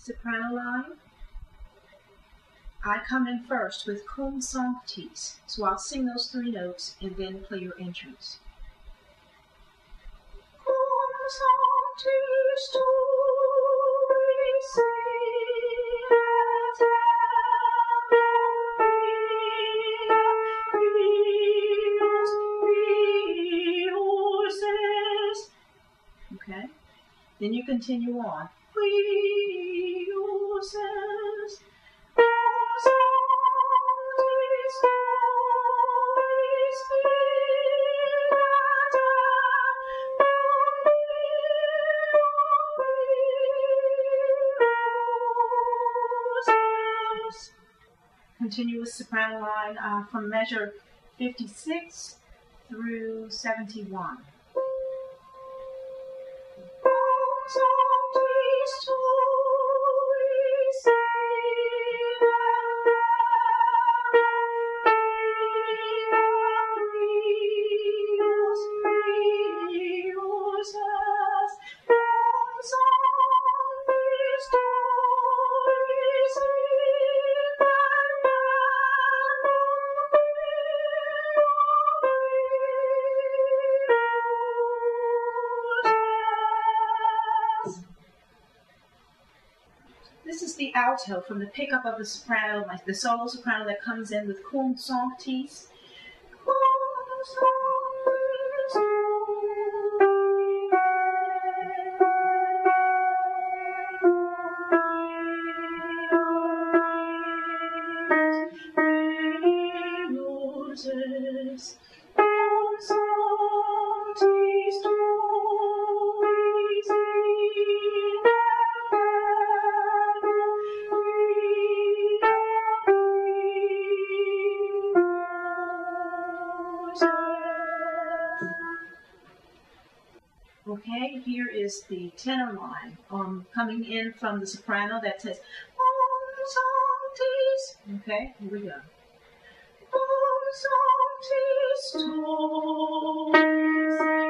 soprano line. I come in first with cum sanctis, so I'll sing those 3 notes and then play your entrance. Cum sanctis tu okay? Then you continue on. Continuous soprano line from measure 56 through 71. This is the alto from the pickup of the soprano, like the solo soprano that comes in with cum sanctis. Okay, here is the tenor line coming in from the soprano that says, okay, here we go. Cum sanctis tu